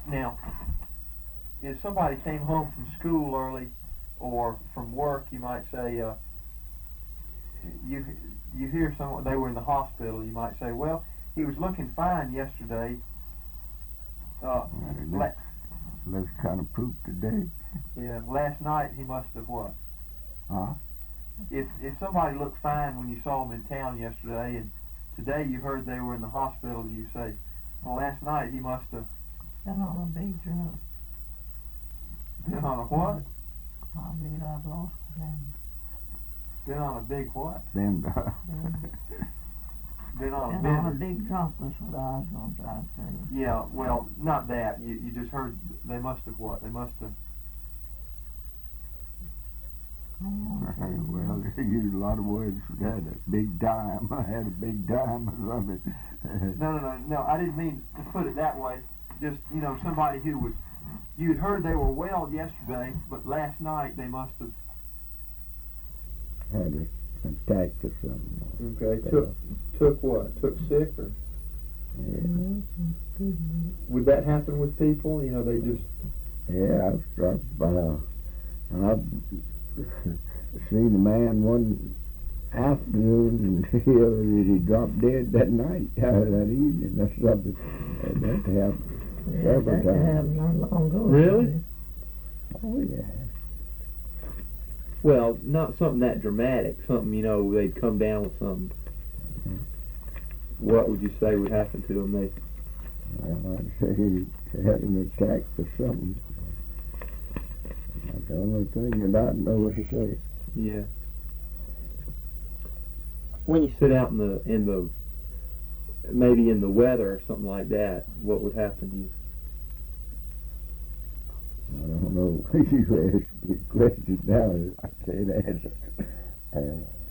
Now, if somebody came home from school early or from work, you might say, you you hear someone they were in the hospital. You might say, well, he was looking fine yesterday. Uh, la- Looks kind of poop today. yeah, last night he must have what? Huh? If somebody looked fine when you saw them in town yesterday, and today you heard they were in the hospital, you say, well, last night he must have Been on a big drug. been on a what? I believe I've lost them. Been on a big what? Then Been on a Been on a big. big drunk was what I was going to try to say. Yeah, well, not that. You just heard they must have what? They must have. well, they use a lot of words for that. A big dime. I had a big dime or something. No. I didn't mean to put it that way. Just somebody who was. You'd heard they were well yesterday, but last night they must have. Had an attack or something. Okay. Took what? Took sick or? Yeah. Would that happen with people? They just. Yeah, I've seen a man one afternoon and he dropped dead that night, that evening. That's something that happened several That times. happened not long ago. Really? Oh yeah. Well, not something that dramatic. Something they'd come down with something. What would you say would happen to them? Well, I'd say he had an attack or something. That's the only thing that I know what to say. Yeah. When you sit out in the maybe in the weather or something like that, what would happen to you? I don't know. You ask me questions now. I can't answer.